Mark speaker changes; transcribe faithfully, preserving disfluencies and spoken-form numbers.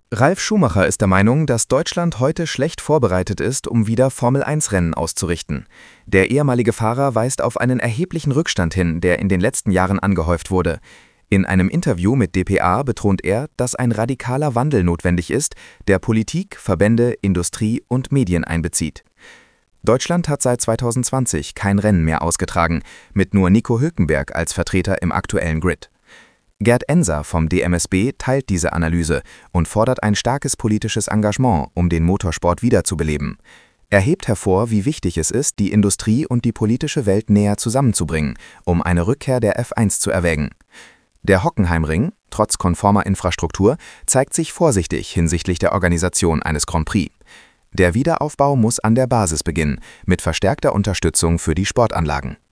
Speaker 1: Ralf Schumacher ist der Meinung, dass Deutschland heute schlecht vorbereitet ist, um wieder Formel eins Rennen auszurichten. Der ehemalige Fahrer weist auf einen erheblichen Rückstand hin, der in den letzten Jahren angehäuft wurde. In einem Interview mit dpa betont er, dass ein radikaler Wandel notwendig ist, der Politik, Verbände, Industrie und Medien einbezieht. Deutschland hat seit zweitausendzwanzig kein Rennen mehr ausgetragen, mit nur Nico Hülkenberg als Vertreter im aktuellen Grid. Gerd Enser vom D M S B teilt diese Analyse und fordert ein starkes politisches Engagement, um den Motorsport wiederzubeleben. Er hebt hervor, wie wichtig es ist, die Industrie und die politische Welt näher zusammenzubringen, um eine Rückkehr der F eins zu erwägen. Der Hockenheimring, trotz konformer Infrastruktur, zeigt sich vorsichtig hinsichtlich der Organisation eines Grand Prix. Der Wiederaufbau muss an der Basis beginnen, mit verstärkter Unterstützung für die Sportanlagen.